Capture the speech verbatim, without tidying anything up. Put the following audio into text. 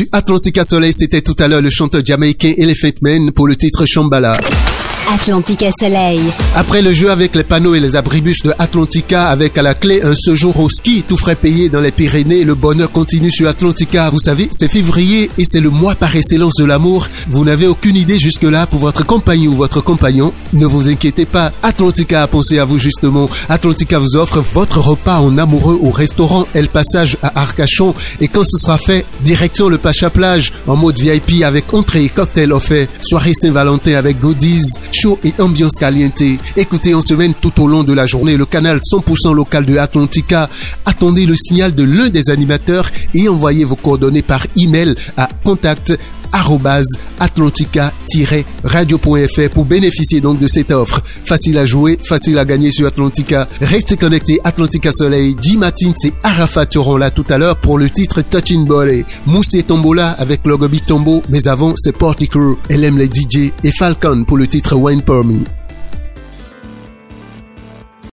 Sur Atlantica Soleil, c'était tout à l'heure le chanteur jamaïcain Elephant Man pour le titre Shambhala. Atlantica Soleil. Après le jeu avec les panneaux et les abribus de Atlantica, avec à la clé un séjour au ski, tout frais payé dans les Pyrénées, le bonheur continue sur Atlantica. Vous savez, c'est février et c'est le mois par excellence de l'amour. Vous n'avez aucune idée jusque-là pour votre compagne ou votre compagnon. Ne vous inquiétez pas, Atlantica a pensé à vous justement. Atlantica vous offre votre repas en amoureux au restaurant El Passage à Arcachon. Et quand ce sera fait, direction le Pacha Plage, en mode V I P avec entrée et cocktail offert. Soirée Saint-Valentin avec goodies, chaud et ambiance caliente. Écoutez en semaine tout au long de la journée le canal cent pour cent local de Atlantica. Attendez le signal de l'un des animateurs et envoyez vos coordonnées par email à contact arobase atlantica tiret radio point f r pour bénéficier donc de cette offre. Facile à jouer, facile à gagner sur Atlantica. Restez connectés, Atlantica Soleil. Jim Martin et Arafat seront là tout à l'heure pour le titre Touching Body. Moussé Tombola avec Logobi Tombo, mais avant c'est Party Crew, elle aime les D J et Falcon pour le titre Wine For Me.